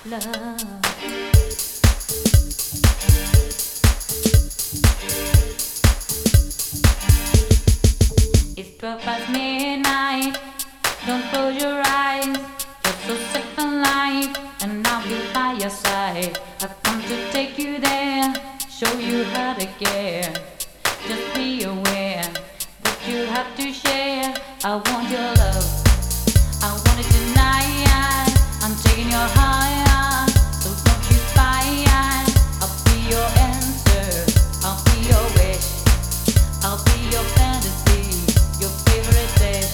love. It's 12 past midnight. Don't close your eyes. You're so safe in life, and I'll be by your side. I've come to take you there, show you how to care. Just be aware that you have to share. I want your love. I want it tonight. I'm taking your heart, so don't you fight. I'll be your answer. I'll be your wish. I'll be your fantasy, your favorite dish.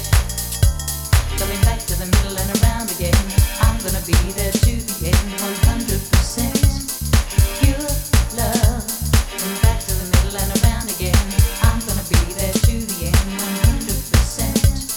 Coming back to the middle and around again. I'm gonna be there to the end, 100%. Pure love. Coming back to the middle and around again. I'm gonna be there to the end, 100%.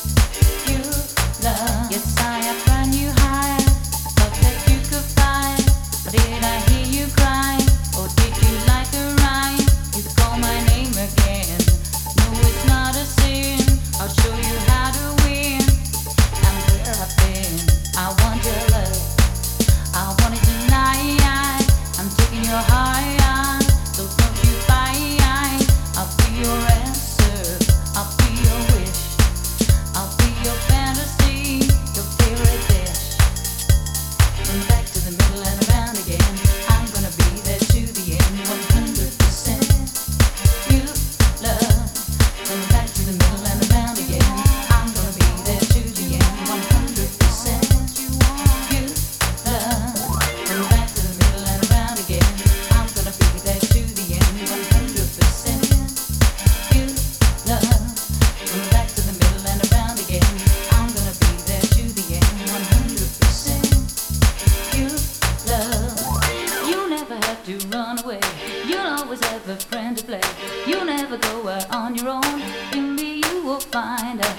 Pure love. Yes, I have brand new high. Thought that you could find. Did I hear you cry? Or did you like the rhyme? You call my name again. No, it's not a sin. I'll show you how to win. I'm where I've been. I want your love. I want it tonight. I'm taking your heart, so don't you fight. I'll be your answer. I'll be your wish. I'll be your fantasy, your favorite dish. From back to the middle and around again. I'm gonna be there to the end, 100%. You love. From back to the middle and around again. I'm gonna be there to the end, 100%. You love. From back to the middle and around again. I'm gonna be there to the end, 100%. You love. From back to the middle and around again. I'm gonna be there to the end, 100%. You love. You never have to run away. You'll always have a friend to play. You'll never go out on your own. In me you will find a